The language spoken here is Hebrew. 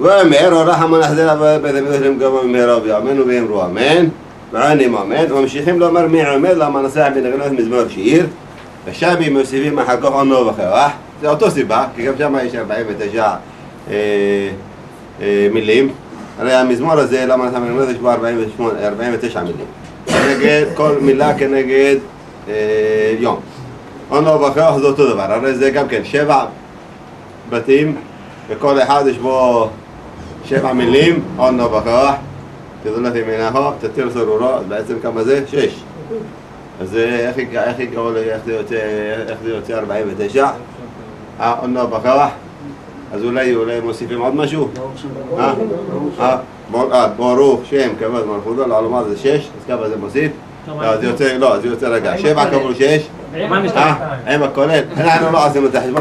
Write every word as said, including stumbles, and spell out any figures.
ואומר, ורחם נחזר בית המקדש למקומו במהרה ויאמנו ואמרו אמן, ועונים אמן, וממשיכים לומר מי עומד למנסח בנגנות מזמור שיר, ושם מוסיפים אחר כך עונו וכוח, זה אותו סיבה, כי גם שם יש ארבעים ותשע מילים, הרי המזמור הזה למנסח בנגנות יש בו ארבעים ותשע מילים, כנגד, כל מילה כנגד יום. עונו וכוח זה אותו דבר, הרי זה גם כן שבע בתים, וכל אחד יש בו שבע מילים, עונו וכוח, תזולת ימינך, תתיר סרורו, אז בעצם כמה זה? שש. אז איך יקראו לי, איך זה יוצא ארבעים ותשע? עונו וכוח, אז אולי מוסיפים עוד משהו? ברוך שם כבוד מלכותו, לעלומה זה שש, אז כמה זה מוסיף? לא, זה יוצא רגע, שבע כפול שש, עם הכולל, אנחנו לא עושים את החשבון